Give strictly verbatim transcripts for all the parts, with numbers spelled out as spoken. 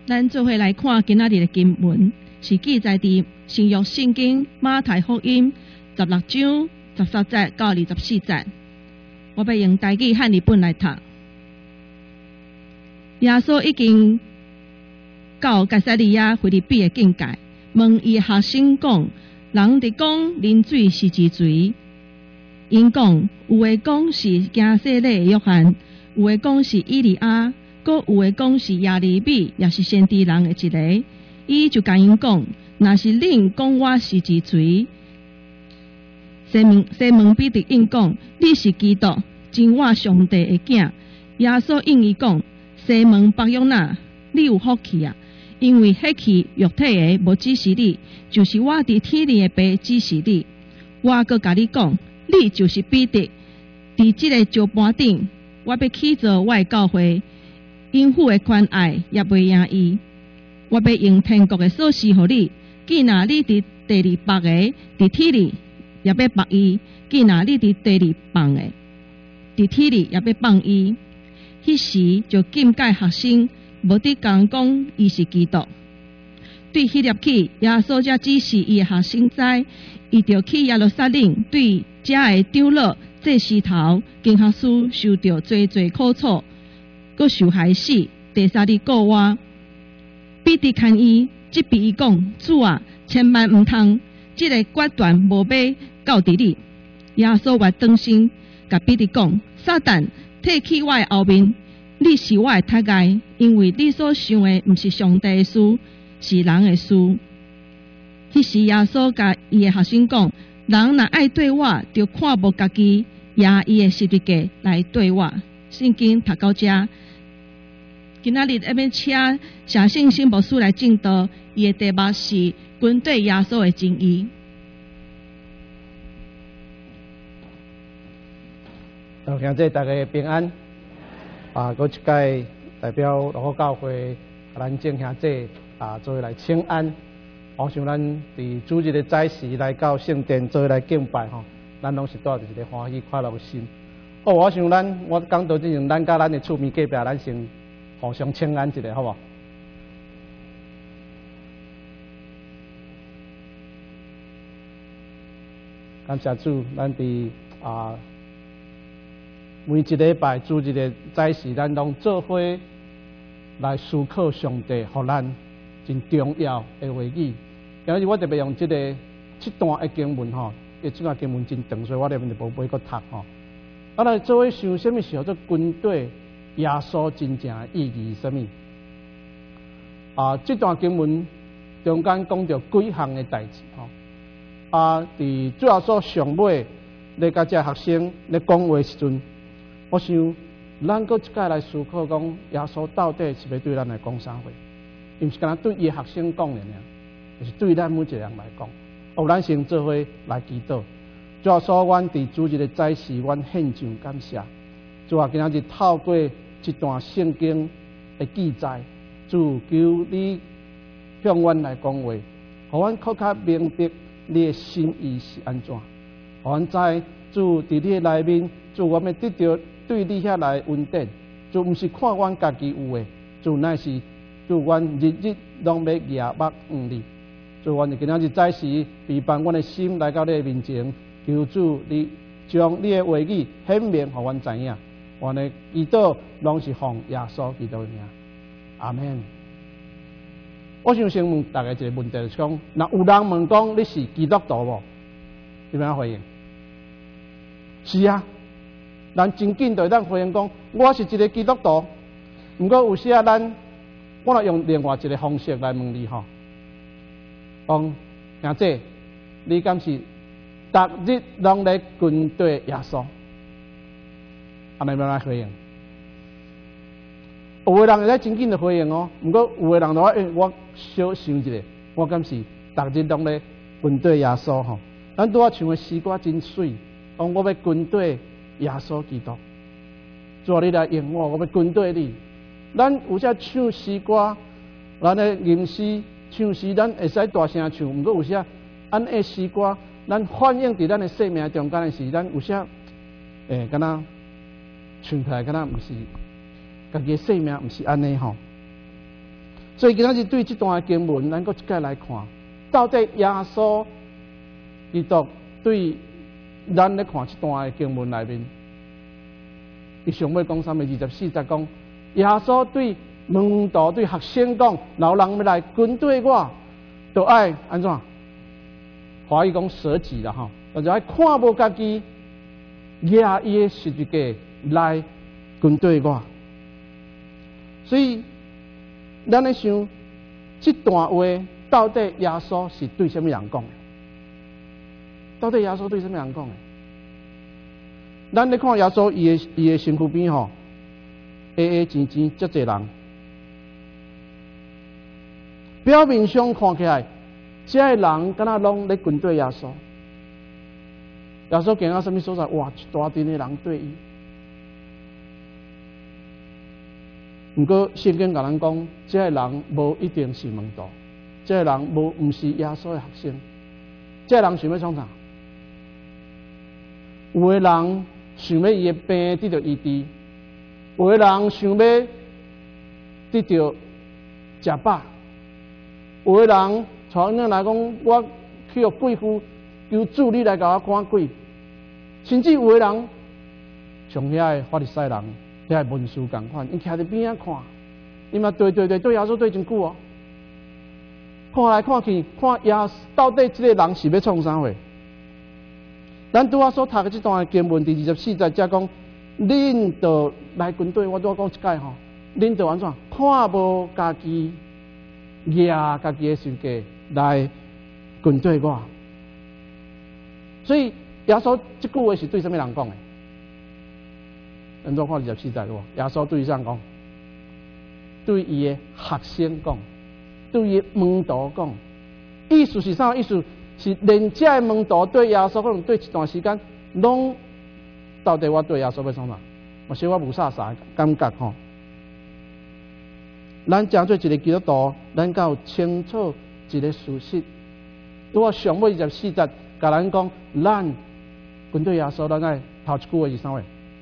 咱做伙来看今仔日的经文，是记载伫新约圣经马太福音十六章十三节到二十四节。我要用台语和日本来读。耶稣已经到该撒利亚腓立比的境界，问伊学生讲：人伫讲啉水是治罪？因讲有诶讲是加洗礼的约翰，有诶讲是以利亚，搁有诶讲是耶利米，也是先知人的一个。伊就甲因讲：若是恁讲我是治罪，西门西门彼得应讲：你是基督，真我上帝的囝。耶稣应伊讲：西门伯约纳，你有福气啊！因为迄气肉体的无指示你，就是我伫天里的爸指示你。我搁甲你讲，你就是彼得，伫即个石盘顶，我要起造我的教会，因父的宽爱也袂赢伊。我要用天国的锁匙互你，既若你伫第二放的，伫天里也要放伊；既若你伫第二放的，伫天里也要放伊。迄时就禁戒学生，无得讲讲伊是基督。对迄粒起，耶稣才指示伊的学生知，伊就去耶路撒冷，对遮的长老、祭司头、经学士受着侪侪苦楚，佮受害死。第三日过活，彼得看伊，即比伊讲：主啊，千万毋通，即个决断无要到伫你。耶稣话转身，甲彼得讲：撒旦，退去我的后面，你是我的头盖，因为你所想的毋是上帝的事，是人的事。迄时耶稣甲伊的学生讲：人若爱对我，就看无家己，也伊的十字架来对我。圣经读到遮，今仔日要要请写信心牧师来证道，伊的题目是军队耶稣的真义。 好，兄弟大家平安。啊，搁一届代表乐福教会，咱众兄弟啊，做伙来请安。我想咱伫主日的早时来到圣殿，做伙来敬拜吼，咱拢是带着一个欢喜快乐的心。哦，我想咱我讲到之前，咱甲咱的厝边隔壁，咱先互相请安一下，好无？感谢主，咱伫啊。每一礼拜主日的早时，咱拢做伙来思考上帝互咱真重要的话语。今日我特别用这个这段的经文吼，因为这段经文真长，所以我特别就无买个读吼。啊，来做伙想什么是叫做军队耶稣真正的意义是什么？啊，这段经文中间讲到几项的代志吼。啊，伫主要所上尾，咧甲这学生咧讲话时阵。我想，咱搁一届来思考讲，耶稣到底是要对咱来讲啥话？伊毋是干那对伊学生讲的尔，就是对咱每一个人来讲。哦，咱先做伙来祈祷。主啊，所阮伫主日的早时，阮献上感谢。主啊，今仔日透过一段圣经的记载，主求你向阮来讲话，互阮更较明白你的心意是安怎。互阮知主伫你的内面，主我们得到。对你遐来稳定，就毋是看阮家己有诶，就乃是就阮日日拢要夜目望你。就阮今仔日早时陪伴阮诶心来到你诶面前，求主你将你诶话语显明，互阮知影。阮诶祈祷拢是奉耶稣基督诶名，阿门。我想先问大家一个问题，就是讲，若有人问讲你是基督徒无？你要回应？是啊。咱真紧就会当回应讲，我是一个基督徒。毋过有时啊，咱我来用另外一个方式来问你吼，讲兄弟，你敢是逐日拢来军队耶稣？安尼要来回应？有个人会来真紧就回应哦，毋过有个人就话，诶，我小想一下，我敢是逐日拢来军队耶稣吼？咱拄啊唱的诗歌真水，讲我要军队。耶稣基督，主你来用我，我要军队你。咱有些唱诗歌，咱的吟诗唱诗，咱会使大声唱。毋过有些咱的诗歌，咱反映伫咱的生命中间的是，咱有些诶，敢若唱出来，敢若毋是家己的生命，毋是安尼吼。 所以今仔日对这段经文，咱搁一概来看，到底耶稣基督对咱咧看这段经文内面，伊上尾讲啥物？二十四节讲，耶稣对门徒、对学生讲，老人要来跟对我，就爱安怎？华语讲舍己啦吼，就爱看无家己，举伊的十字架来跟对我。所以，咱咧想，这段话到底耶稣是对什么人讲的？到底耶稣对什么人讲的？咱咧看耶稣伊的伊的身躯边吼，黑黑青青，遮侪人。表面上看起来，这些人敢若拢咧跟对耶稣。耶稣行到什么所在？哇，一大群的人对伊。不过圣经甲咱讲，这些人无一定是门徒，这些人无毋是耶稣的学生。这些人想要创啥？有的人想要伊的病得到医治，有的人想要得到食饱，有的人像恁来讲，我去互贵妇求助你来甲我赶鬼，甚至有的人像遐个法利赛人、遐个文士共款，因徛伫边仔看，伊嘛对对对对耶稣对真久哦，看来看去，看耶到底这个人是要创啥货？咱拄仔所读的这段经文第二十四节，则讲，恁就来军队，我拄仔讲一解吼，恁就安怎看无家己，举家己的身价来军队我。所以耶稣这句话是对什么人讲的？咱怎看二十四节咯？耶稣对啥人讲？对伊的学生讲，对伊门徒讲，意思是啥意思？是连这的门徒对耶稣可能对一段时间，拢到底我对耶稣要创啥？我小我无啥啥感觉吼。咱真做一个基督徒，咱敢有清楚一个事实。如果上尾二十四节甲咱讲，咱跟对耶稣，咱爱头一句话是啥话？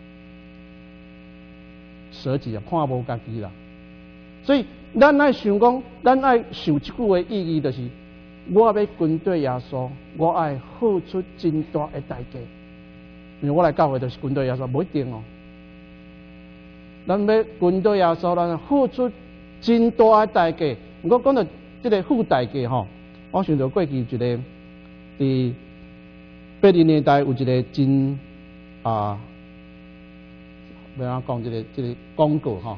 舍己啊，看无家己啦。所以咱爱想讲，咱爱想这句话意义就是。我要跟对耶稣，我爱付出真大的代价。因为我来教会就是跟对耶稣，不一定哦。咱要跟对耶稣，咱付出真大的代价。如果讲到这个付代价吼，我想到过去一个伫八零年代有一个真啊，要安讲这个这个广告吼。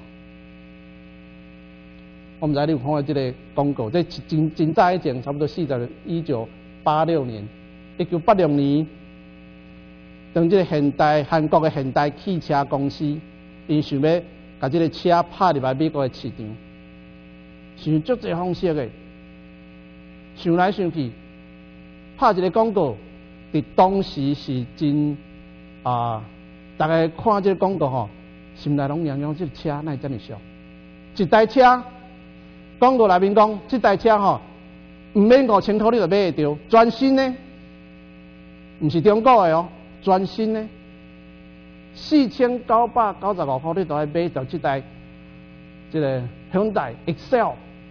我们知你有看过这个广告，这真真早以前，差不多四十一九八六年，一九八六年，当这个现代韩国的现代汽车公司，因想要把这个车拍入来美国的市场，想足侪方式的，想来想去，拍一个广告，伫当时是真啊，大家看这个广告吼，心内拢想想这个车哪会这么俗？一台车。广告内面讲，这台车吼，唔免五千块你就买得到，全新的，唔是中国的哦，全新的，四千九百九十五块你就爱买到这台，这个 Hyundai Excel，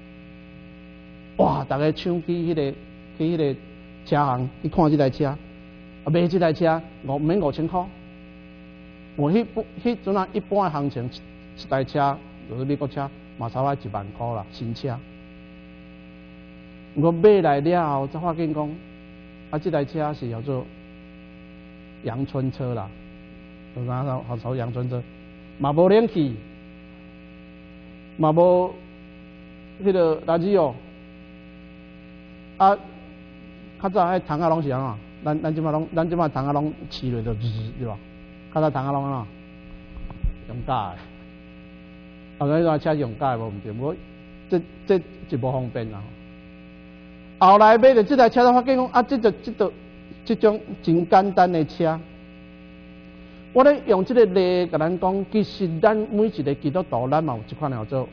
哇！大家抢去迄、那个去迄个车行去看这台车，啊买这台车五唔免五千块，我迄迄阵啊一般的行情，一台车就是美国车。嘛差不多一万块啦，新车。我买来了后，才发现讲，啊，这台车是叫做阳春车啦，就讲好好炒阳春车，嘛无冷气，嘛无迄个垃圾哦。啊，较早迄窗仔拢是安怎？咱咱即摆拢，咱即摆窗仔拢饲落就滋对吧？较早窗仔拢安怎？用假的。后来那车用假无毋对，不过这这就无方便啦。后来买着这台车，才发现讲啊，这就这就这种真简单的车，我咧用这个例甲咱讲，其实咱每一个基督徒，咱嘛有一款叫做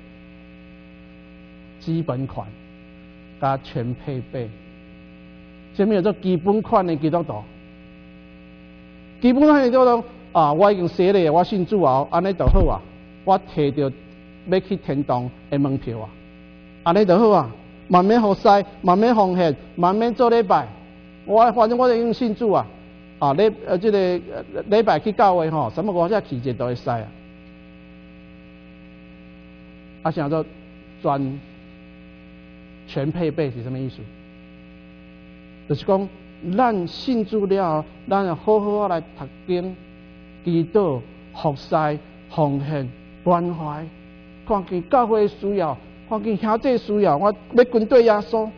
基本款加全配备。什么叫做基本款的基督徒？基本款的基督徒啊，我已经洗了，我信主后，安尼就好啊，我摕到。要去天堂的门票啊！ 安尼就好啊，慢慢服侍，慢慢奉献，慢慢做礼拜。我反正我已经信主啊，啊礼呃这个礼拜去教会吼，什么我这气节都会使啊。啊，想做全全配备是什么意思？就是讲，咱信主了，咱要好好来读经、祈祷、服侍、奉献、关怀，看见教会需要，看见兄弟需要，我要跟对耶稣。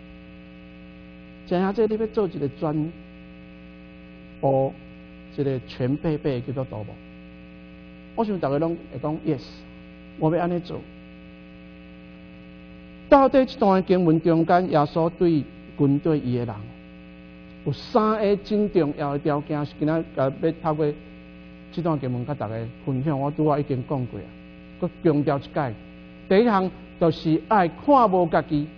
像兄弟，你要做一个专部，一个全配备叫做多无？我想大家拢会讲 yes， 我要安尼做。到底这段经文中间，耶稣对军队伊的人有三个真重要的条件，是今仔要透过这段经文甲大家分享。我拄仔已经讲过啊，佮强调一解。第一项就是爱看无家己；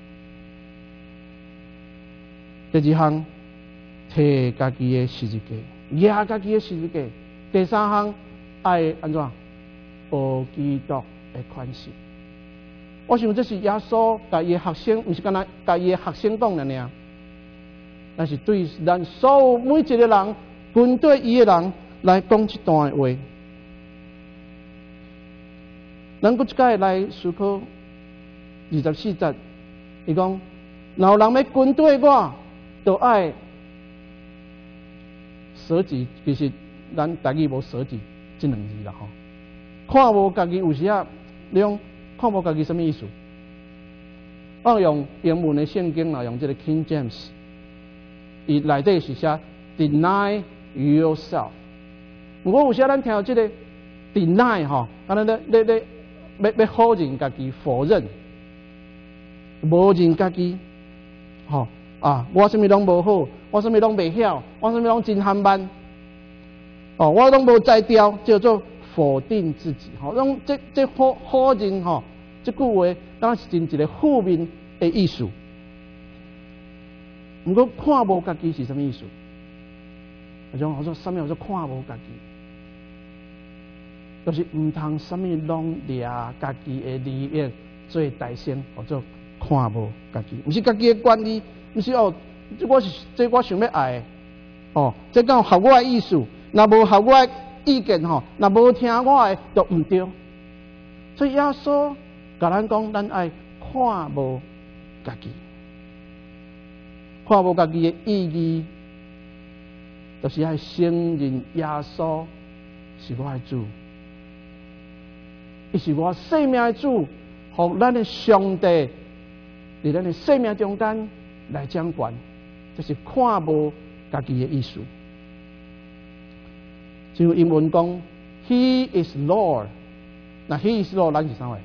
第二项摕家己的十字架，举家己的十字架；第三项爱安怎？学基督的款式。我想这是耶稣甲伊的学生，毋是干那甲伊的学生讲的尔，但是对咱所有每一个人，军队伊的人来讲这段话。咱搁一摆来思考二十四节，伊讲，若有人要军队我，就爱舍己。其实咱台语无舍己这两字啦吼。看无家己有时啊，你讲。看无家己什么意思？我用英文的圣经啦，用这个 King James， 伊内底是写 deny yourself。不过有时咱听到这个 deny 吼，安尼咧咧咧要要否认家己，否认，无认家己，吼啊！我什么拢无好，我什么拢袂晓，我什么拢真憨慢，哦，我拢无才调，叫做。否定自己，吼，用这这否否认吼，这句话当然是真一个负面的意思。不过看无家己是什么意思？我讲我说什么叫做看无家己？就是唔通什么拢掠家己的利益做大先，或者看无家己，不是家己的管理，不是哦，这我是这我想要爱的，哦，这讲合我的意思，若无合我的意见吼，若无听我的就唔对。所以耶稣甲咱讲，咱爱看无家己，看无家己的意义，就是爱承认耶稣是我的主，伊是我生命的主，互咱的上帝伫咱的生命中间来掌管，这是看无家己的意思。就英文讲 ，He is Lord。那 He is Lord， 咱是啥话？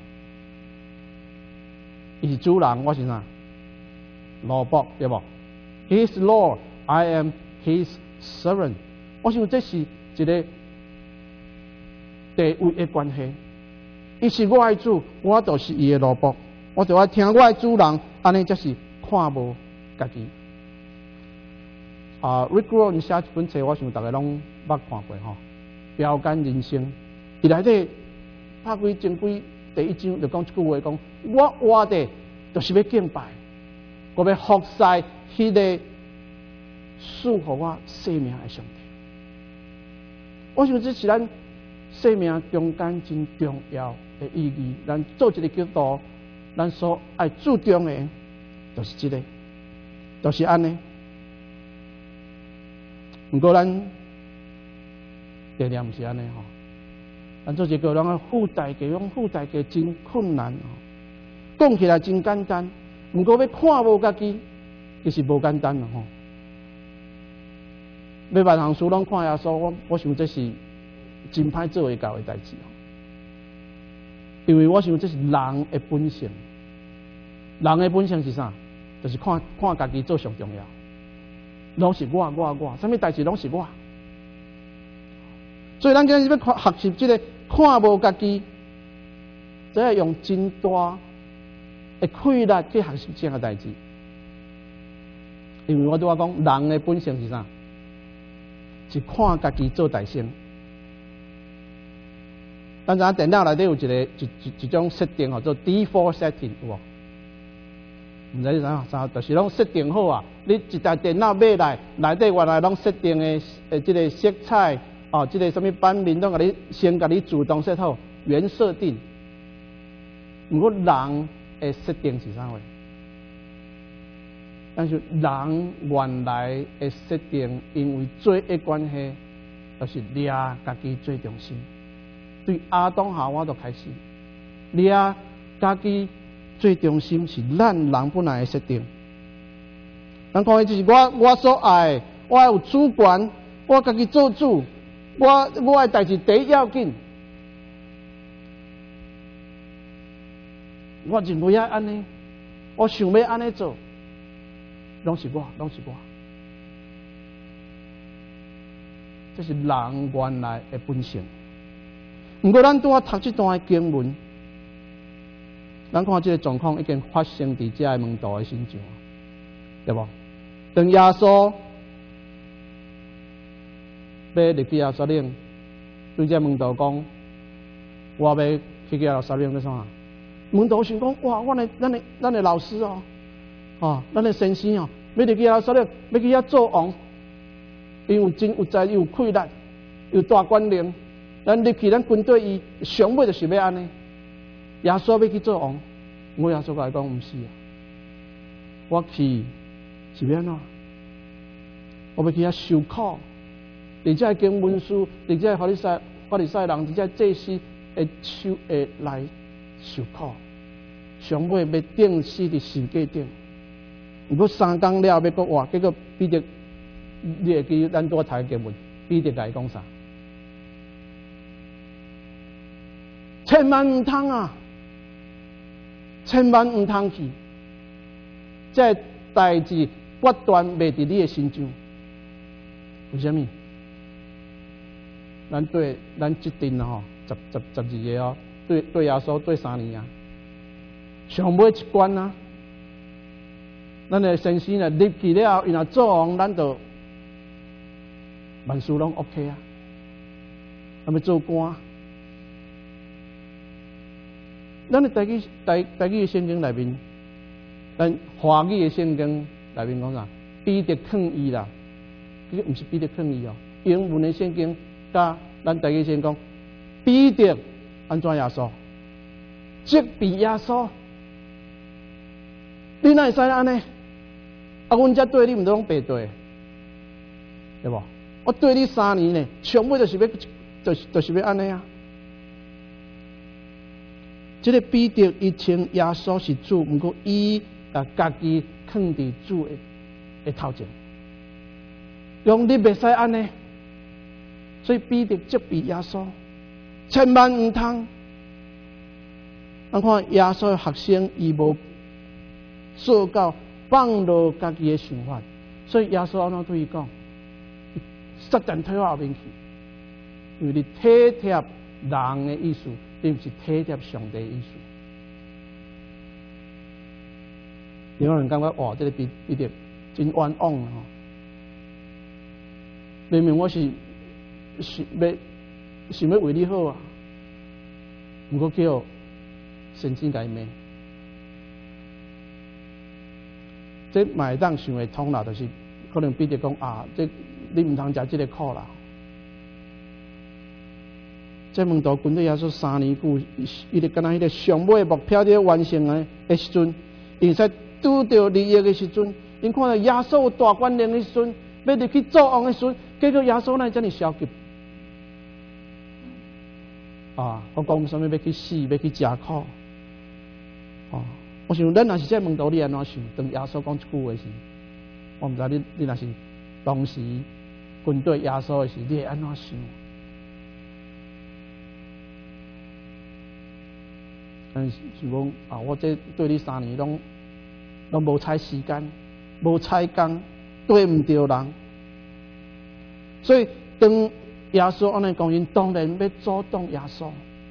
伊是主人，我是啥？奴仆对无 ？He is Lord，I am His servant。我想这是一个地位的关系。伊是我的主，我就是伊的奴仆，我就要听我的主人，安尼才是看无家己。啊 ，Rick Warren 写一本册，我想大家拢捌看过吼，《标杆人生》。伊内底拍几前几第一章就讲一句话，讲我活的就是要敬拜，我要服侍迄个赐予我生命的上帝。我想这是咱生命中间真重要的意义。咱做一个基督徒，咱所爱注重的，就是这个，就是安尼。不过咱概念不是安尼吼，咱做一个人啊付代价，用付代价真困难哦。讲起来真简单，不过要看无家己，其实无简单咯吼。要万行书拢看耶稣，我我想这是真歹做会到的代志哦。因为我想这是人的本性，人的本性是啥？就是看看家己做上重要。拢是我我我，什么代志拢是我。所以咱今日要学习这个看无家己，只要用真大的气力去学习这样的代志。因为我对我讲，人的本性是啥？是看家己做大先。咱知影电脑内底有一个一一一种设定吼，做 default setting 有无？ 毋知啥啥，就是拢设定好啊。你一台电脑买来，内底原来拢设定的诶，即个色彩哦，即个什么版面，拢甲你先甲你自动设好原设定。毋过人诶设定是啥货？但是人原来诶设定，因为罪恶关系，就是掠家己最重心。对亚当夏娃就开始掠家己最重心，是咱人本来诶设定。咱看伊就是我我所爱，我有主权，我家己做主，我我诶代志第一要紧。我认为要安尼，我想要安尼做，拢是我，拢是我。这是人原来的本性。不过，咱拄啊读这段的经文，咱看这个状况已经发生伫这个门徒的身上，对不？当耶稣要入去耶路撒冷，对这门徒讲：“我要去耶路撒冷，要啥？”门徒想讲：哇，我的咱的咱的老师哦，哦，咱的先生哦，要入去耶路撒冷，要去遐做王，因为真有才，有气力，有大官能。咱入去，咱军队伊上尾就是要安尼。耶稣要去做王，我耶稣甲伊讲：毋是啊，我去是要安怎？我要去遐受苦，而且经文书，而且法利赛法利赛人，而且祭司会受会来受苦，上尾要钉死伫十字架顶。如果三工了要搁活，结果彼得，你会记咱拄读经文，彼得甲伊讲啥？千万唔通啊！千万唔通去，这代志决断袂伫你的心上。为什么？咱对咱即阵吼，十十十二个哦，对对耶稣对三年啊，上尾一关啊，咱的先生啊入去了后，伊若做王，咱就万事拢 OK 啊，咱要做官。咱的台语台台语的圣经内面，咱华语的圣经内面讲啥？彼得抗议啦，这个毋是彼得抗议哦。英文的圣经甲咱台语先讲，彼得安怎耶稣？责备耶稣，你哪会使安尼？啊，阮遮对你毋都拢白对，对无？我对你三年呢，上尾就是要，就是就是要安尼啊。这个彼得伊称耶稣是主，不过伊把家己放伫主的的头前，用你袂使安尼，所以彼得责备耶稣，千万唔通。咱看耶稣的学生，伊无做到放落家己的想法，所以耶稣安怎对伊讲？撒旦退我后面去，因为你体贴人的意思。并不是体贴上帝的意思。有人感觉哇，这个彼彼得真冤枉啊！明明我是是要想要为你好啊，不过叫神经改命。这买当想会通啦，就是可能彼得讲啊，这你唔通食这个苦啦。这门徒军队也说三年久，伊就敢若迄个上尾目标伫完成的的时阵，因在拄到利益的时阵，因看到耶稣有大官能的时阵，要入去做王的时阵，结果耶稣乃遮尔消极。啊，我讲什么要去死，要去吃苦。啊，我想咱若是这门徒，你安怎想？当耶稣讲一句话时，我毋知你你若是当时军队耶稣的时，你会安怎想？但是讲啊，我这对你三年拢拢无采时间，无采工，对唔着人，所以当耶稣安尼讲，因当然要阻挡耶稣。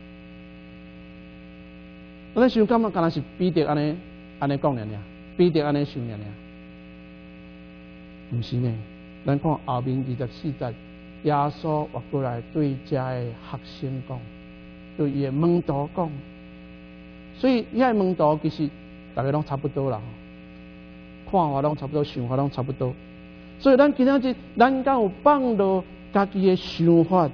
咱想感觉敢若是彼得安尼安尼讲尔尔，彼得安尼想尔尔，毋是呢？咱看后面二十四节，耶稣活过来对遮个学生讲，对伊个门徒讲。所以，遐门徒其实大家拢差不多啦。 法拢差不多，想法拢差不多。所以咱今仔日，咱敢有放落家己的想法，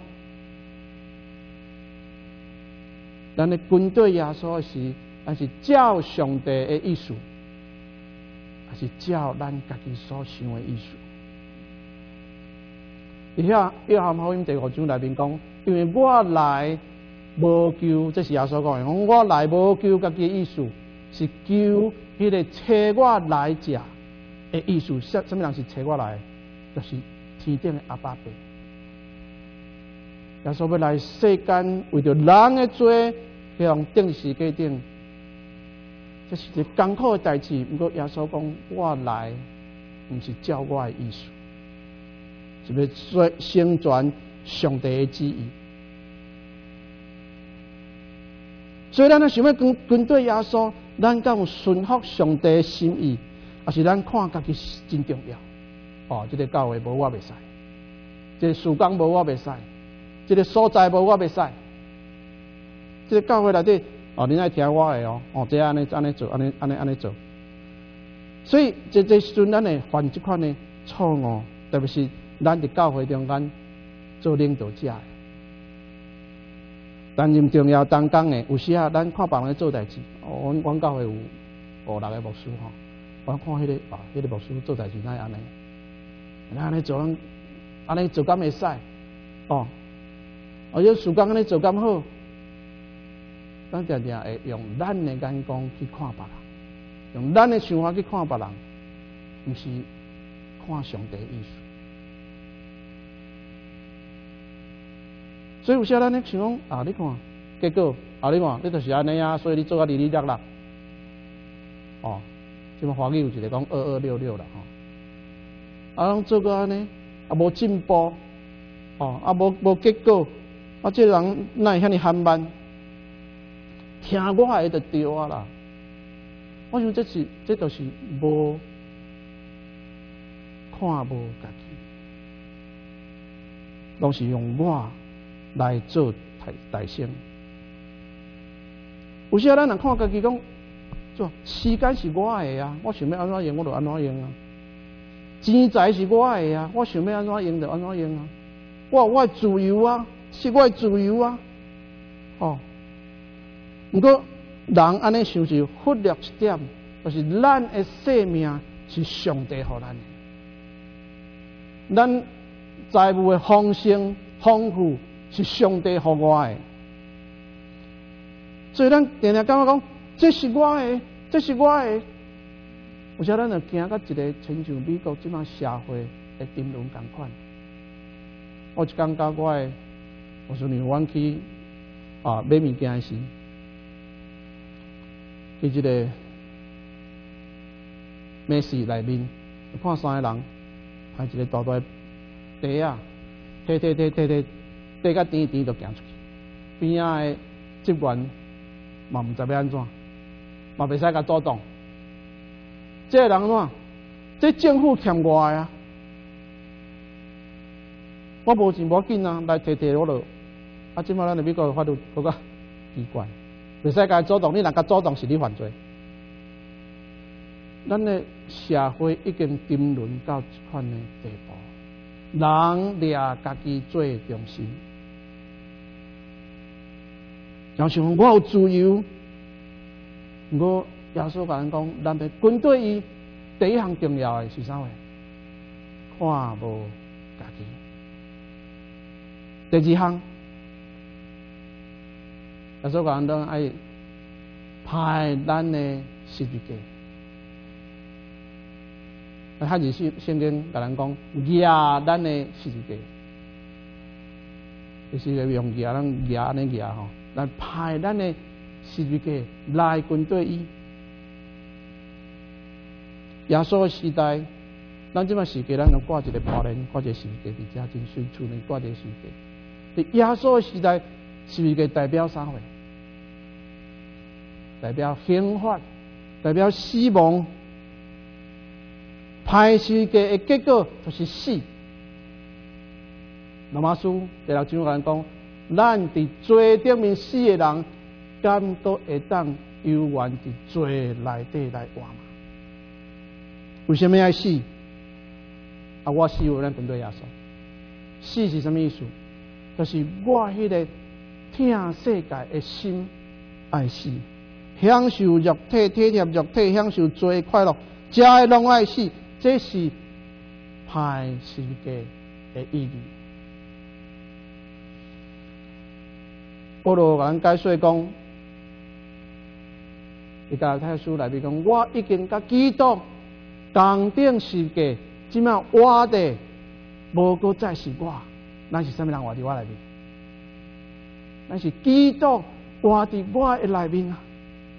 咱的军队耶稣是，咱是照上帝的意思，还是照咱家己所想的意思？而且约翰福音第五章内面讲，因为我来无求，这是耶稣讲的，讲我来无求家己的意思，是求迄个找我来者的意思。什什么人是找我来？就是天顶的阿爸爸。耶稣要来世间，为着人的罪，去用定时界定，这是一个艰苦的代志。不过耶稣讲，我来，不是照我的意思，是要说宣传上帝的旨意。所以，咱若想要跟跟对耶稣，咱敢有顺服上帝的心意，还是咱看家己真重要？哦，这个教会无我袂使，这个事工无我袂使，这个所在无我袂使，这个教会内底哦，你爱听我的哦，哦，这安尼安尼做，安尼安尼安尼做。所以，这这时阵咱会犯这款的错误，特别是咱伫教会中间做领导者的。担任重要当工的，有时啊，咱看别人做代志，哦，阮阮教会有五六个牧师吼，我看迄、那个啊，迄、那个牧师做代志哪会安尼？咱安尼做，咱安尼做敢会使？哦，而且事工安尼做敢好？咱常常会用咱的眼光去看别人，用咱的想法去看别人，毋是看上帝的意思。所以有时咱咧想讲啊，你看结果啊，你看你就是安尼啊，所以你做啊二二六六，哦，即么华语有一个讲二二六六啦吼，啊，拢做过安尼，啊无进步，哦，啊无无结果，啊，这个人哪会遐尼缓慢？听我的就对啊啦。我想这是这都是无看无家己，拢是用我来做大大声。有时啊，咱人看家己讲，做时间是我的啊，我想要安怎用我就安怎用啊。钱财是我的啊，我想要安怎用就安怎用啊。我我的自由啊，是我的自由啊。哦，不过人安尼想是忽略一点，就是咱的生命是上帝予咱的，咱财务的丰盛丰富是上帝予我的，所以咱常常感觉讲，这是我的，这是我的。有时咱就行到一个亲像美国即马社会的争论同款。我一讲到我的，我说你阮去啊买物件时，去一个美市内面，看三个人排一个大大地啊，摕摕摕摕摕，地甲甜甜就行出去，边仔的职员嘛毋知要安怎，嘛袂使甲阻挡。这个人怎？这政府欠我的啊！我无钱无紧啊，来摕摕我就啊！即摆咱的美国法律搁较奇怪，袂使甲阻挡，你若甲阻挡是你犯罪。咱的社会已经沉沦到这款的地步，人掠家己做中心，然后想我有自由，不过耶稣甲咱讲，咱的军队伊第一项重要的是啥货？看无家己。第二项，耶稣甲咱讲爱派咱的十字架。啊，较日圣圣经甲咱讲，举咱的十字架，就是用举咱举安尼举吼，咱派咱的十字架来军队伊。耶稣的时代，咱即摆时代，咱就挂一个布帘，挂一个十字架伫遮，真水厝内挂一个十字架。耶稣的时代，十字架代表啥货？代表刑罚，代表死亡。派十字架的结果就是死。罗马书第六章讲讲，咱伫罪顶面死的人，敢都会当悠然伫罪内底来活嘛？ 为什么要死？啊，我死为咱军队耶稣。死是什么意思？就是我迄个疼世界的心爱死，享受肉体体贴肉体，享受罪快乐，这个拢爱死。这是歹世界的意义。保罗甲咱解说讲，伊加拉太书内面讲，我已经甲基督同定世界，即摆活的无搁再是我，咱是啥物人活伫我内面？咱是基督活伫我的内面啊！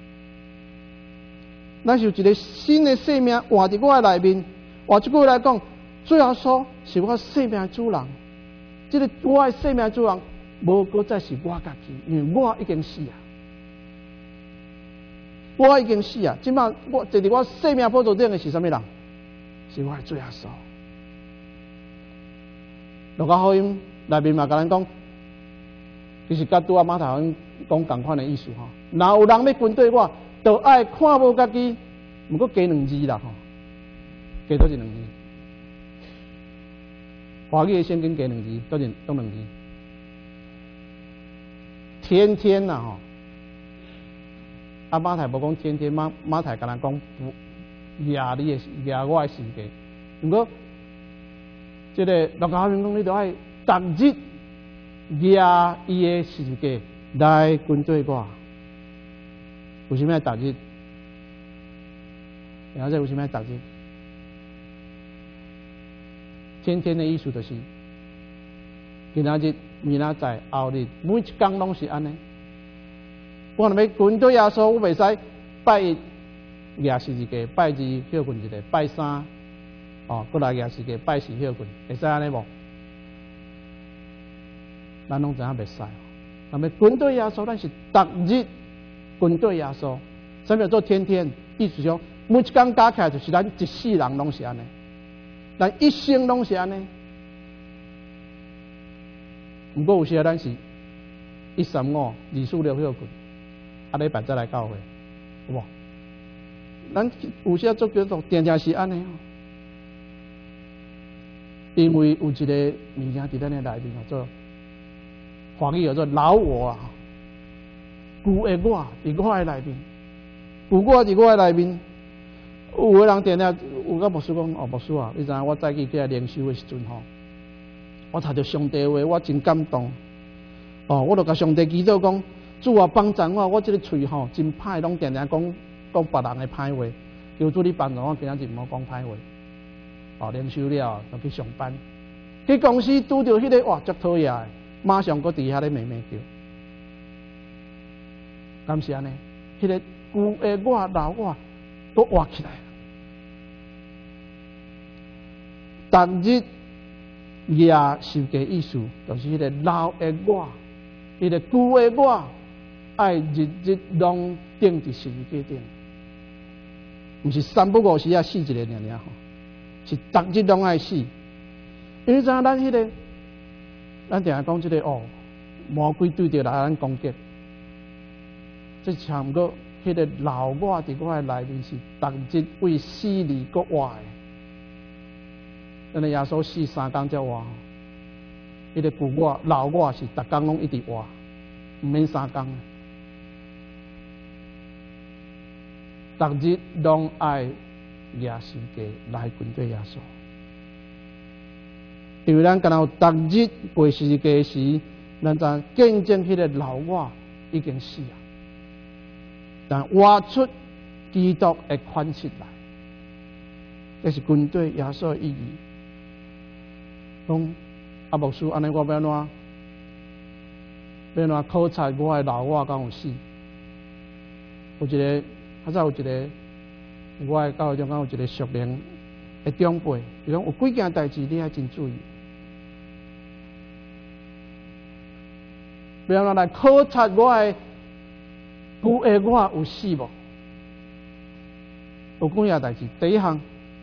咱是有一个新的生命活伫我的内面。换一句来讲，主耶稣是我生命的主人。这个我的生命的主人，无搁再是我家己，因为我已经死啊！我已经死啊！即摆我坐伫我生命宝座顶的是啥物人？是我的主耶稣。路加福音内面嘛，甲咱讲，其实甲拄啊马太福音讲同款的意思吼。若有人要跟对我，就爱看无家己，毋过加两字啦吼。加多一两字，华语的圣经加两字，多一多两字。天天呐吼，啊马太无讲天天，马马太甲咱讲压你的压我的世界。毋过，这个路加福音讲，你都爱逐日压伊的世界来跟对我。为什么要逐日？然后这为什么要逐日？天天的意思就是，今仔日、明仔载、后日，每一天拢是安尼。我若要军队耶稣，我袂使拜一夜世界，拜二休困一个，拜三哦，过来夜世界，拜四休困，会使安尼无？咱拢知影袂使。那么军队耶稣，咱是逐日军队耶稣，什么叫做天天？意思说，每一天加起来就是咱一世人拢是安尼。咱一生拢是安尼，毋过有时啊，咱是一三五、二四六休困，啊礼拜再来教会，有无？咱有时啊做基督徒，定定是安尼，因为有一个物件伫咱的内面叫做华语叫做老我啊，旧的我伫我的内面，旧我伫我的内面。有个人定定有甲牧师讲，哦，牧师啊，你知影我早起起来灵修的时阵吼，我读着上帝话，我真感动。哦，我就甲上帝祈祷讲，主啊帮助我，我这个喙吼真歹，拢定定讲讲别人的歹话。求主你帮助我，今仔日毋好讲歹话。哦，灵修了就去上班，去公司拄着迄个哇足讨厌的，马上搁伫遐咧骂骂叫。敢是安尼？迄个旧的我、老我。都活起来了。逐日夜受嘅意思，就是迄个老的我，迄个旧的我，爱日日拢顶伫十字架顶，毋是三不五时啊死一个尔尔吼，是逐日拢爱死。因为怎咱迄个，咱定下讲即个哦，魔鬼对着来咱攻击，即差毋过。迄个老我伫我的内面是逐日为死而搁活的，咱的耶稣死三工才活。迄个旧我、老我是逐工拢一直活，毋免三工。逐日拢爱耶稣嘅来跟对耶稣，因为咱敢若有逐日过世界时，咱才见证迄个老我已经死啊。但挖出基督的款式来，这是军队耶稣的意义。讲啊，牧师，安尼我要安怎？要安怎考察我的老我敢有死？有一个，较早有一个，我的教会中敢有一个熟龄的长辈，伊讲有几件代志你爱真注意。要安怎来考察我的？旧的我有死无？有几样代志。第一项，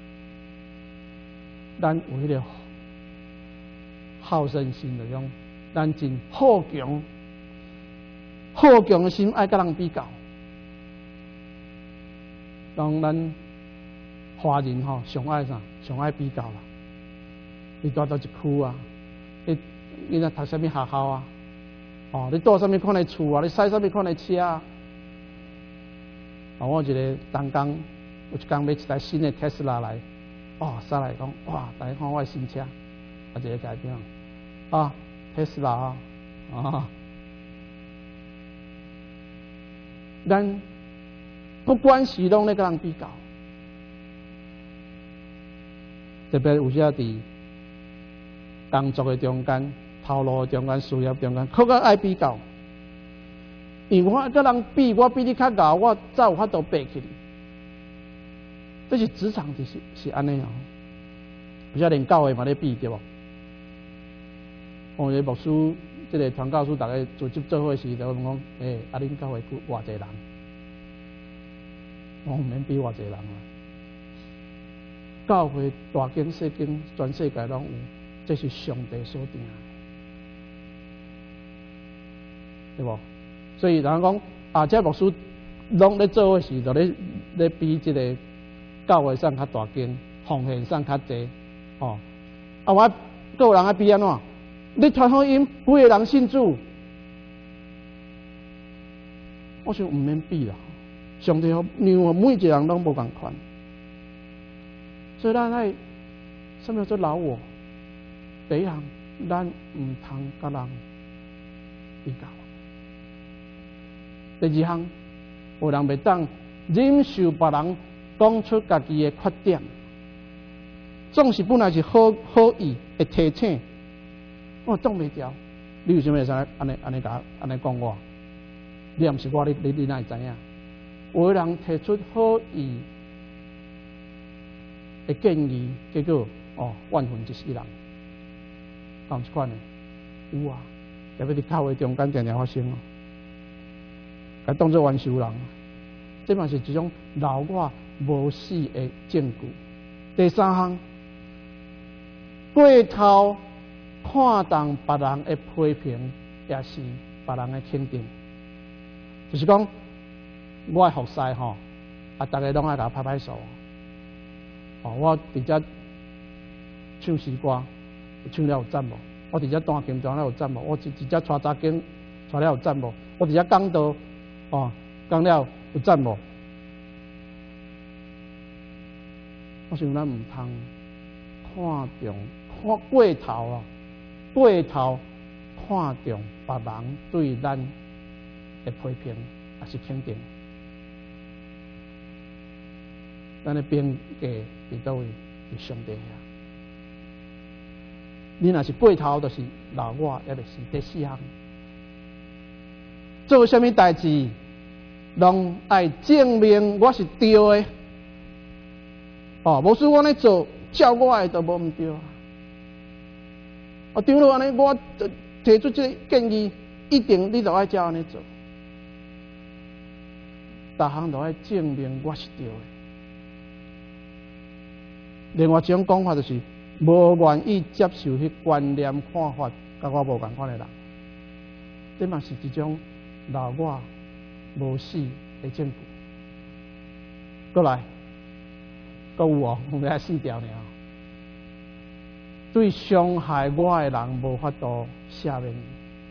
咱有迄个好胜心，就讲咱真好强、好强的心，爱甲人比较。当咱华人吼上爱啥？上爱比较啦。你住倒一区啊？你你那读啥物学校啊？哦，你住啥物款的厝啊？你驶啥物款的车啊？啊，我一个东工有一工买一台新的特斯拉来，哦，上来讲哇，大家看我的新车，啊，一个改变啊，特斯拉啊，啊，咱不管是拢咧甲人比较，特别有时啊伫工作的中间、头路的中间、事业中间，更加爱比较。因为我甲人比，我比你较高，我才有法度爬起。这是职场就是是安尼哦，有些连教会嘛咧比对无？我个牧师，即个传教士，大家组织做伙时，就问讲：诶，啊，恁教会偌济人？我唔免比偌济人啊！教会大经小经，全世界拢有，这是上帝所定的，对无？所以人讲啊，这牧师拢咧做伙时，就咧咧比即个教会上较大间，奉献上较济，哦。啊，我各有人爱比安怎？你传福音，几个人信主？我想唔免比啦。上帝让我每一个人拢无共款，所以咱爱什么叫做老我？第一项，咱唔通甲人比较。第二项，有人袂当忍受别人讲出家己的缺点，总是本来是好好意的提醒，我挡袂牢。你为什么会使安尼安尼甲安尼讲我？你也毋是我，你你你哪会知影？有人提出好意的建议，结果哦，万分一死人，有这款的有啊，特别伫教会中间常常发生哦。该当作冤仇人，这嘛是一种老我无死的证据。第三项，过头看重别人的批评，也是别人的肯定。就是讲，我的服侍吼，啊，大家拢爱甲我拍拍手。哦，我伫遮唱诗歌，唱了有赞无？我伫遮弹琴弹了有赞无？我伫遮带查经带了有赞无？我伫遮讲道。哦，讲了有赞无？我想咱唔通看重看过头啊，过头看重别人对咱的批评也是肯定。咱的边界伫倒位？伫上帝遐。你若是过头，就是老我，也就是第四项。做什么代志，拢爱证明我是对的。哦，无算我咧做，照我的都无毋对啊。哦，长老安尼，我提出这个建议，一定你就爱照安尼做。逐项都爱证明我是对的。另外一种讲法就是，无愿意接受迄观念看法，甲我无共款的人，这嘛是一种。老我无死的证据，过来，搁有哦，我们死掉了。对伤害我的人无法度赦免。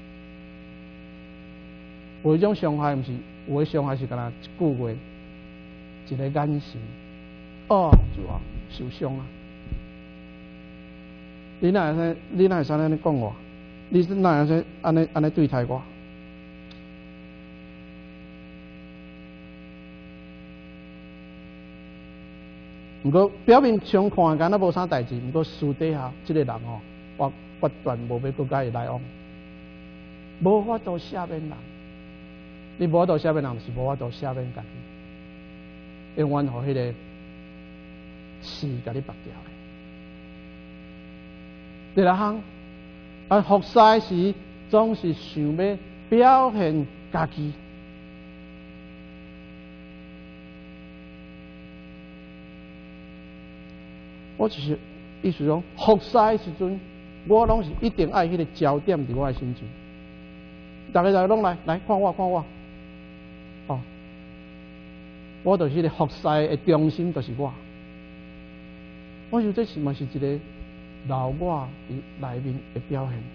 有一种伤害，毋是有的伤害是干那一句话，一个眼神，哦，就啊受伤啊。你哪会使？你哪会使安尼讲我？你哪会使安尼安尼对待我？毋过表面上看敢若无啥代志，毋过私底下即个人吼，我决断无要佮伊来往，无法度赦免人。你无法度赦免人，就是无法度赦免家己，永远互迄个刺甲你拔掉的。第六项，啊，服侍时总是想要表现家己。我就是意思讲，服侍的时阵，我拢是一定爱迄个焦点伫我的身上。大家就拢来来看我看我，哦，我就是迄个服侍的中心，就是我。 我想这是嘛是一个老我伫内面的表现。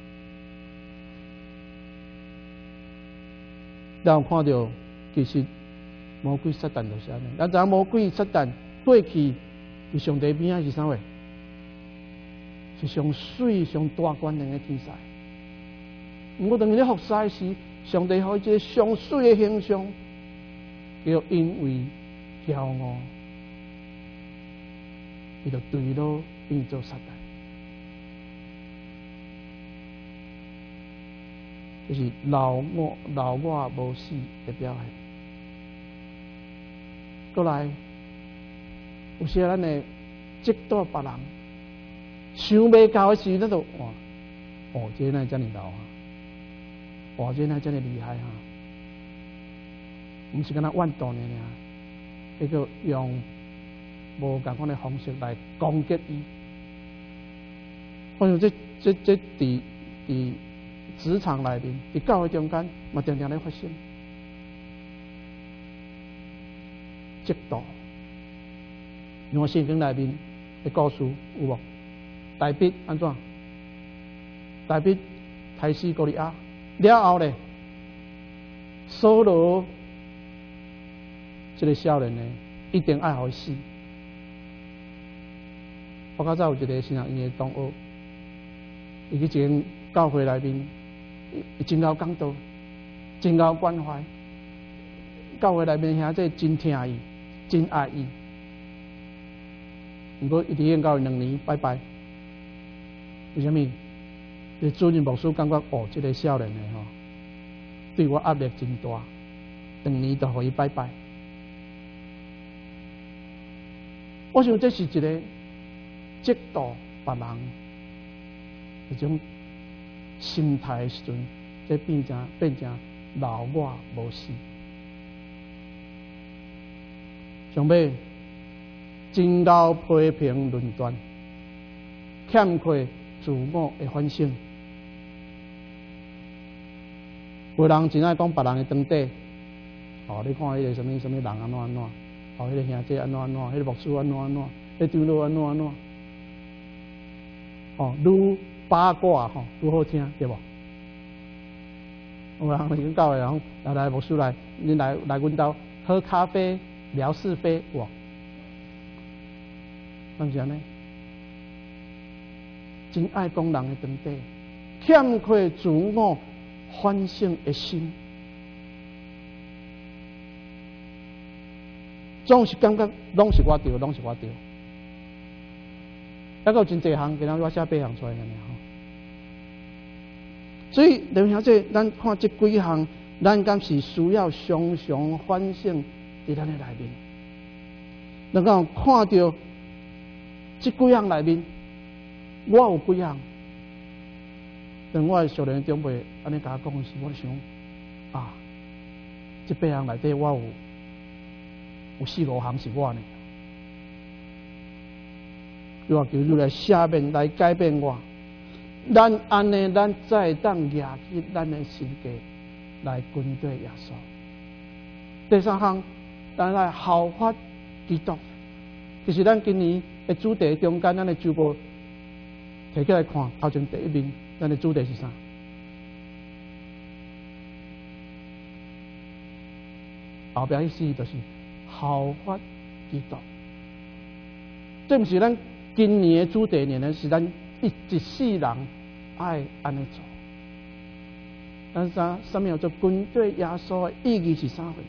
咱有看到，其实魔鬼撒旦就是安尼。咱知影魔鬼撒旦过去伫上帝边仔是啥话？是上水、上大官能的天使。毋过当伊咧服侍时，上帝互伊一个上水的形象，叫因为骄傲，伊就对咯变做撒旦。就是老我老我无死的表现。过来，有时咱会嫉妒别人，想袂到的时，咱就哇，哦，这哪遮尔老哈，哇，这哪遮尔厉害哈，毋是敢若怨妒呢尔，迄个用无共款的方式来攻击伊。我想这这这伫伫职场内面，伫教会中间，嘛常常咧发生。嫉妒，像圣经内面的故事有无？大卫安怎？大卫杀死歌利亚了后咧，扫罗这个少年呢，一定爱互伊死。我较早有一个新人院的同学，伊去一间教会内面，伊真够讲道，真够关怀。教会内面兄弟真疼伊。真爱伊，不过一直演到两年拜拜。为什么？伊主任牧师感觉哦，这个少年的吼，对我压力真大，两年就互伊拜拜。我想这是一个嫉妒别人一种心态的时阵，这变成变成老我无死。上尾真够批评论断，欠缺自我的反省。有人真爱讲别人的长短，哦，你看迄个什么什么人安怎安怎，哦，迄个兄弟安怎安怎，迄个牧师安怎安怎，迄个长老安怎安怎，哦，愈八卦吼愈好听，对无？有人去教的人来来牧师来，你来来阮兜喝咖啡。聊是非，哇，怎是安尼？真爱讲人的长短，欠缺自我反省的心，总是感觉拢是我对，拢是我对。还有真侪项，今仔我写八项出来了吼。所以，刘兄弟，咱看这几项，咱敢是需要常常反省。伫咱的内面，能够看到这几项内面，我有几项。当我的少年长辈安尼甲我讲时，我想啊，这八项内底我有有四五项是我呢。我求主来赦免，来改变我。咱安尼，咱再当拿起咱的身价来跟对耶稣。第三项。咱来效法基督，其实咱今年的主题中间，咱的周报摕起来看，头前第一面，咱的主题是啥？后边意思就是效法基督。这不是咱今年的主题呢，是咱一一世人爱安尼做。咱啥？什么叫做跟对耶稣的意义是啥货？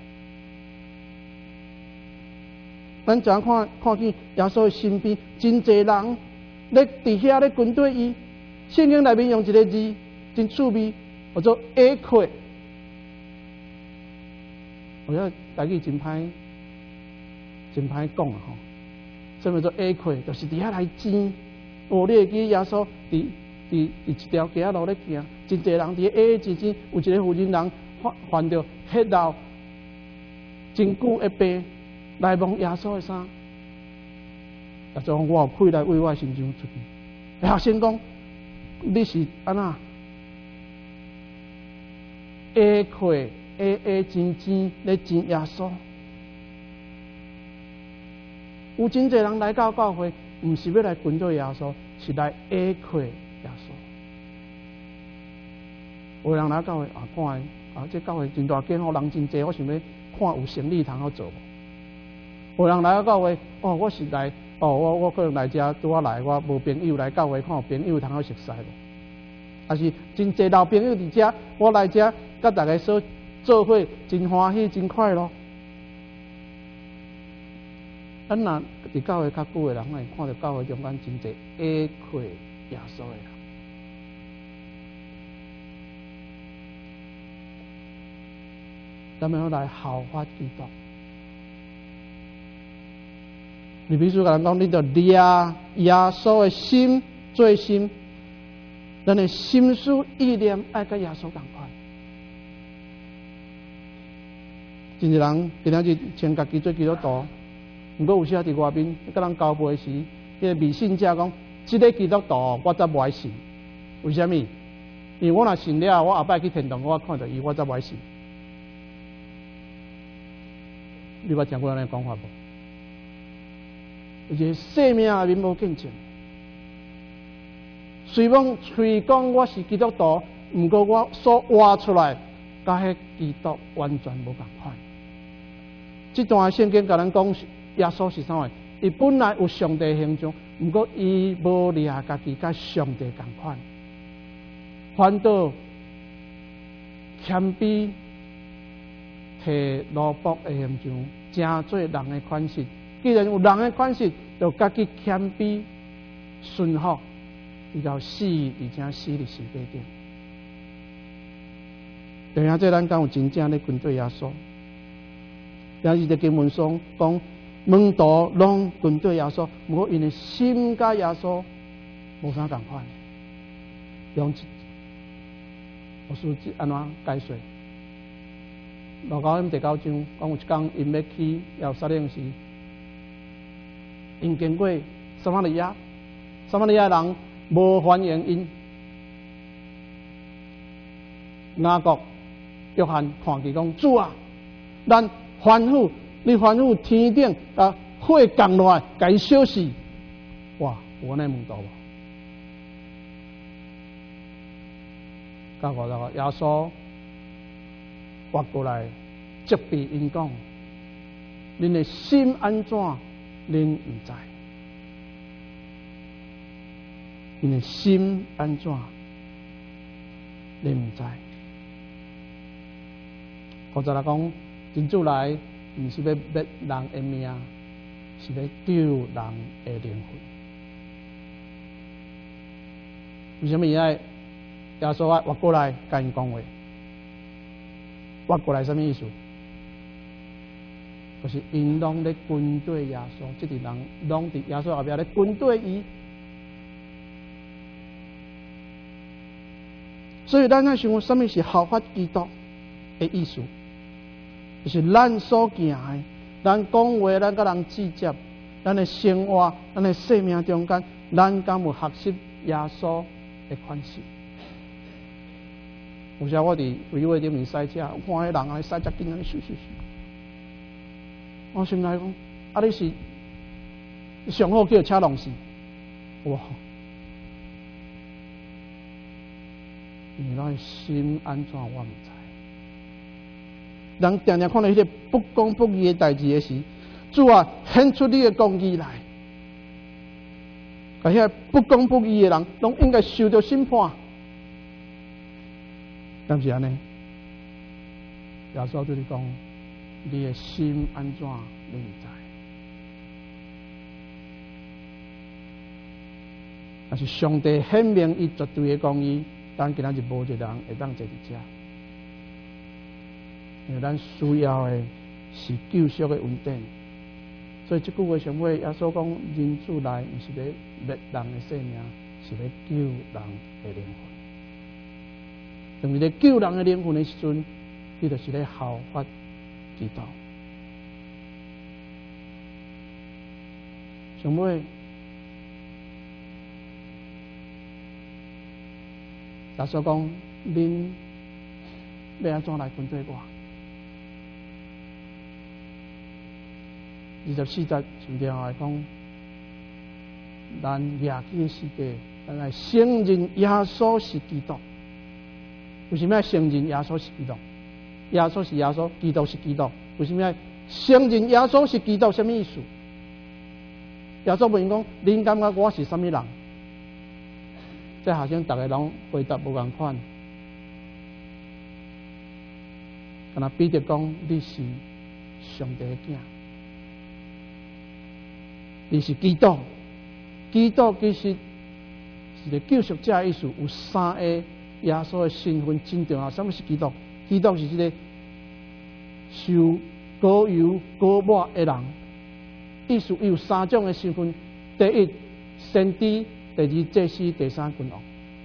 咱怎看看见耶稣身边真侪人咧伫遐咧跟对伊，圣经内面用一个字真趣味，叫做下愧。我晓台语真歹，真歹讲啊吼。什么叫做下愧？就是伫遐来争。哦，你会记耶稣伫伫伫一条街仔路咧行，真侪人伫下下争争，有一个妇人人患患着血流真久的病。来摸耶稣的衫，耶稣讲：我有亏来为我身上出去。学生讲：你是安那？下愧下下真真咧争耶稣。有真侪人来到教会， 毋是要来军队耶稣，是来压迫耶稣。有人来教会啊，看啊，这教会真大间，哦，人真济，我想要看有生意通好做无？有人来到教会，哦，我是来，哦，我我可能来遮拄啊来，我无朋友来教会，看有朋友通好熟悉无？还是真济老朋友伫遮，我来遮甲大家说做伙，真欢喜，真快乐。咱若伫教会较久的人，会看到教会中间真济压迫耶稣的人。咱们要来效法基督。你比如说，人讲，你着掠耶稣的心做心，咱的心思意念爱甲耶稣同款。真侪人今仔日称家己做基督徒，毋过有时啊伫外面甲人交配时，迄个迷信者讲，即个基督徒我则无爱信。为虾米？因为我若信了，我后摆去天堂，我看到伊，我则无爱信。你捌听过安尼讲法无？有一个生命内面无见证，虽讲嘴讲我是基督徒，毋过我所活出来，甲迄基督完全无共款。这段圣经甲咱讲，耶稣是啥物？伊本来有上帝形象，毋过伊无掠家己甲上帝共款，反倒谦卑。摕奴仆的形象，正做人的款式。既然有人的款式，就家己谦卑顺服，伊就死，而且死伫十字架顶。对啊，这咱讲有真正咧军队耶稣。但是在经文上讲，门徒拢军队耶稣，不过因的心甲耶稣无啥共款。用我书记安怎解说？路加福音第九章讲有一天，因要去耶路撒冷时，因经过撒玛利亚，撒玛利亚人无欢迎因。雅各、约翰看见讲：主啊，咱吩咐你吩咐天顶啊火降落来，甲伊烧死。哇，有安尼问到无？甲我个耶稣。活过来，责备因讲：恁的心安怎，恁唔知；恁的心安怎，恁唔知。或者来讲，真主来，唔是要灭人的命，是要救人的灵魂。为什么伊爱耶稣爱活过来，甲因讲话？活过来什么意思？就是因拢咧军队耶稣，即啲人拢伫耶稣后边咧军队伊。所以咱在想，什么是效法基督的意思？就是咱所行的，咱讲话，咱甲人直接，咱的生活，咱的生命中间，咱敢有学习耶稣的款式？有时我伫围尾顶面赛车，看迄人安尼赛车紧安尼咻咻咻，我心内讲，啊你是上好叫车弄死，哇！因为咱心安怎我毋知，人常常看到迄个不公不义的代志的时，主啊，显出你的公义来，甲遐不公不义的人，拢应该受到审判。敢是安尼？耶稣对你讲：你的心安怎，你唔知。但是上帝显明伊绝对的公义，咱今仔日无一个人会当坐伫遮，因为咱需要的是救赎的恩典。所以这句话上尾，耶稣讲：人子来，毋是咧灭人的性命，是咧救人的灵魂。当你咧救人的灵魂的时阵，你就是咧效法基督。上尾，耶稣讲：恁要安怎来跟对我？二十四节上边来讲， 咱亚起的世界，咱来承认耶稣是基督。为什么要承认耶稣是基督？耶稣是耶稣，基督是基督。为什么要承认耶稣是基督？什么意思？耶稣问讲：恁感觉我是什么人？这好像大家拢回答无共款。敢若彼得讲：你是上帝的囝，你是基督。基督其实是个救赎者的意思，有三个耶稣的身份真重要。什么是基督？基督是一个受膏油膏抹的人，意思有三种的身份：第一，先知；第二，祭司；第三，君王。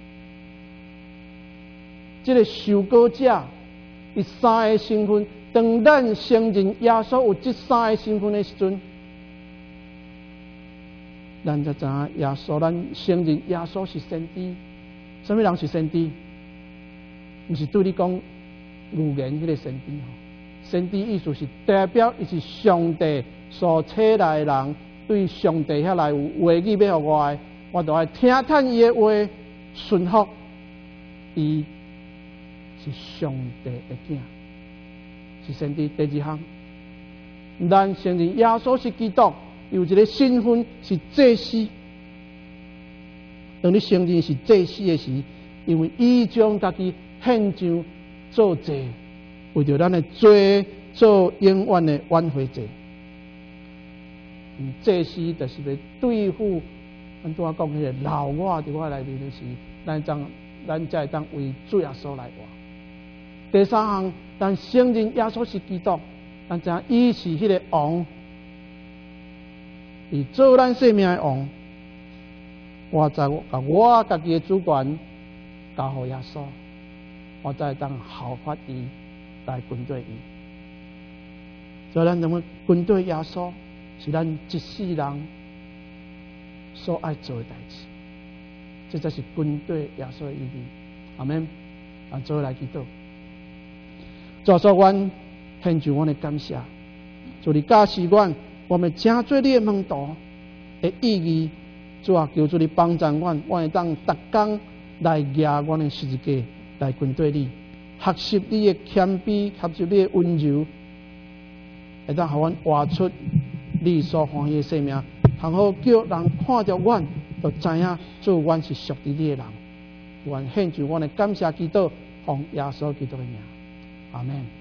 这个受膏者，伊三个身份，当咱承认耶稣有这三个身份的时阵，咱才知影耶稣，咱承认耶稣是先知。什么人是先知？不是对你讲语言迄个先知吼。先知意思是代表伊是上帝所差来的人，对上帝遐来有话语要互我的，我就爱听听伊的话，顺服。伊是上帝的囝，是先知。第二项，咱承认耶稣是基督。有一个身份是祭司，当你承认是祭司的时，因为伊将家己献上做祭，为着咱的罪做永远的挽回祭。祭司就是要对付，咱拄仔讲迄个老我伫我内面的时，咱当咱才会当为主耶稣来活。第三项，咱承认耶稣是基督，咱知影伊是迄个王。伊做咱生命的王，我在把我家己的主权交予耶稣，我再当效法伊来跟对伊。所以咱怎么跟对耶稣，是咱一世人所爱做的代志。这才是跟对耶稣的意义。阿门。啊，做来祈祷。主所愿献上我的感谢，主你加持阮。我们正做你的门徒的意义，主啊，求主你帮助我，我会当逐工来举我的十字架来跟对你，学习你的谦卑，学习你的温柔，会当互阮活出你所欢喜的生命，通好叫人看着阮，就知影主阮是属于你的人。愿献上我的感谢祈祷，奉耶稣基督的名，阿门。